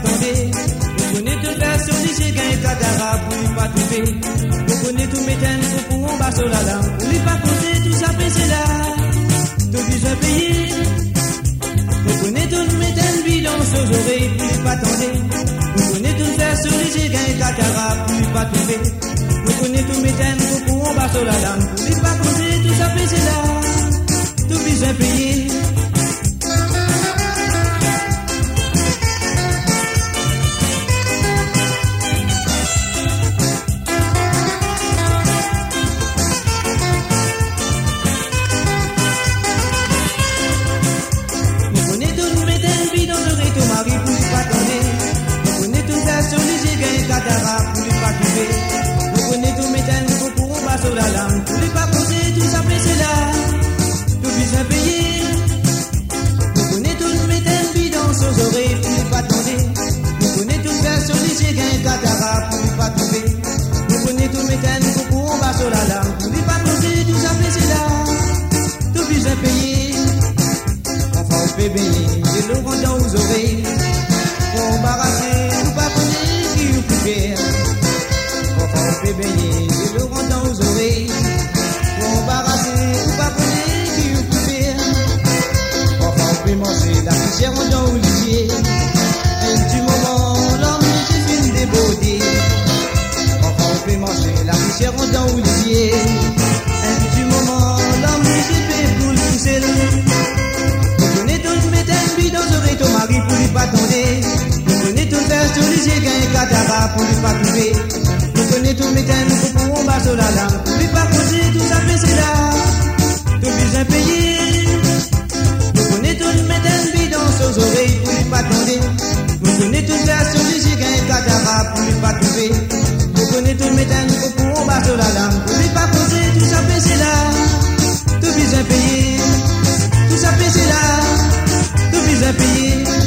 tomber. Vous connaissez toute la solution, gagne catara pour lui pas tomber. Vous connaissez tout méthane pour en bas sur la langue. Pour lui pas compter tout ça, c'est là. Tout besoin payer. Vous connaissez tout méthane bidon sur les oreilles pour lui pas tomber. Vous connaissez toute la solution, gagne catara pour lui pas tomber. Vous connaissez tout méthane pour en bas sur la langue. Pour lui pas compter tout ça, c'est là. Tout besoin payer. Vous connaissez tout méthane pour on va sur la langue. Pour les pas poser tout ça c'est là. Tout besoin payer. Vous connaissez tout méthane bidon sur les oreilles pour les pas tomber. Vous connaissez tout ça sur les yeux gagne catara pour les pas tomber. Vous connaissez tout méthane pour on va sur la langue. Pour les pas poser tout ça c'est là. Tout besoin payer. Enfin on peut baigner de l'eau dans aux oreilles. Pour embarrasser ou pas poser qui vous pouvez. On peut baigner de l'eau dans aux oreilles. Pour embarrasser ou pas poser qui vous pouvez. Enfin on peut manger la fichère dans l'olivier. Un petit moment l'homme j'ai fini de beauté. Enfin on peut manger la fichère dans l'olivier. Un petit moment l'homme j'ai fait pour le pousser. Vous connaissez tout le méthane bidon sur ton mari pour lui pas tomber. Vous connaissez tout le verre sur les yeux gagne catara pour lui pas tomber. Vous connaissez tout le méthane pour on bas sur la langue. Pour lui pas poser tout ça c'est là. Tout besoin payer. Vous connaissez tout le méthane bidon sur les oreilles pour lui pas tomber. Vous connaissez tout le verre sur les yeux gagne catara pour lui pas tomber. Vous connaissez tout le méthane pour on bas sur la langue. Pour lui pas poser tout ça c'est là. Tout besoin payer. Tout ça c'est là. Tout besoin payer.